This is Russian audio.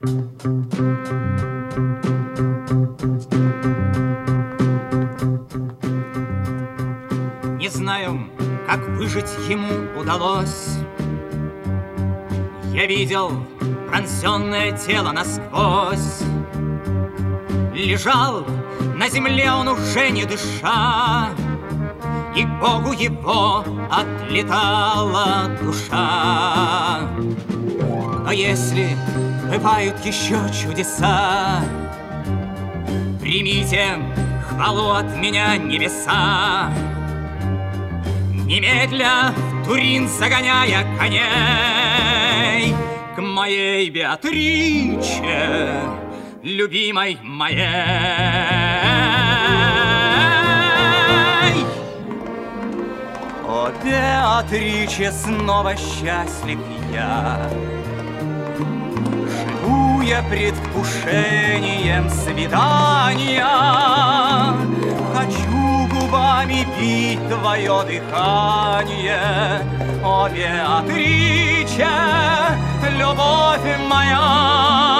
Не знаю, как выжить ему удалось. Я видел пронзенное тело насквозь. Лежал на земле он уже не дыша, и к Богу его отлетала душа. Но если бывают еще чудеса, примите хвалу от меня, небеса. Немедля в Турин загоняя коней к моей Беатриче, любимой моей. О, Беатриче, снова счастлив я, живу я предвкушением свидания. Хочу губами пить твое дыхание. О, Беатриче, любовь моя.